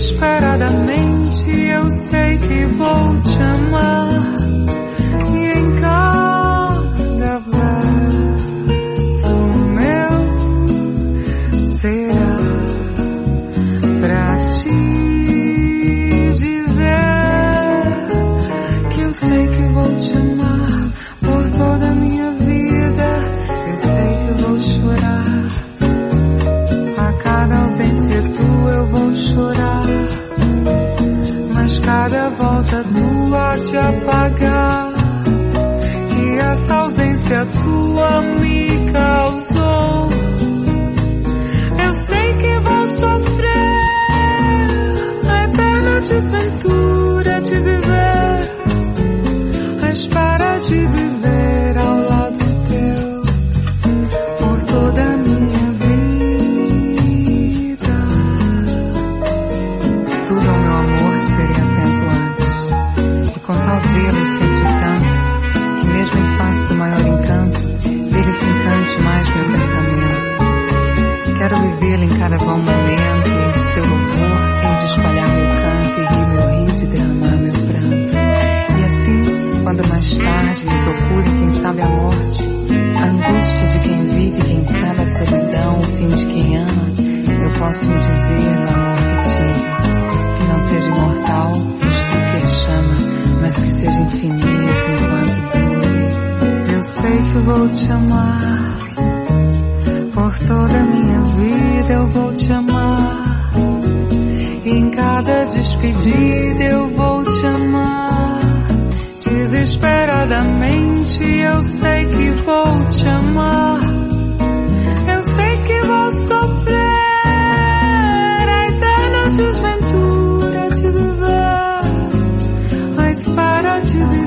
Desesperadamente eu sei que vou te amar, e em cada verso meu será pra te dizer que eu sei que vou te amar por toda a minha vida. Eu sei que vou chorar, a cada ausência tua eu vou chorar, mas cada volta tua te apagar, que essa ausência tua me causou. Eu sei que vou sofrer a eterna desventura de viver, à espera de viver ao lado teu por toda a minha vida. Tudo ao meu amor seria atento antes, e com tal zelo e sempre tanto, que mesmo em face do maior encanto, dele se encante mais meu pensamento. Quero vivê-lo em cada bom momento, e em seu louvor hei de espalhar meu canto, e rir meu riso e derramar meu pranto. E assim, quando mais tarde me procure quem sabe a morte, a angústia de quem vive, quem sabe a solidão, o fim de quem ama, eu posso me dizer no amor que tive, que não seja imortal, pois tu que ele chama, mas que seja infinito enquanto dure. Eu sei que vou te amar, por toda a minha vida eu vou te amar, e em cada despedida eu vou te amar. Desesperadamente eu sei que vou te amar, eu sei que vou sofrer a eterna desventura de viver, à espera de viver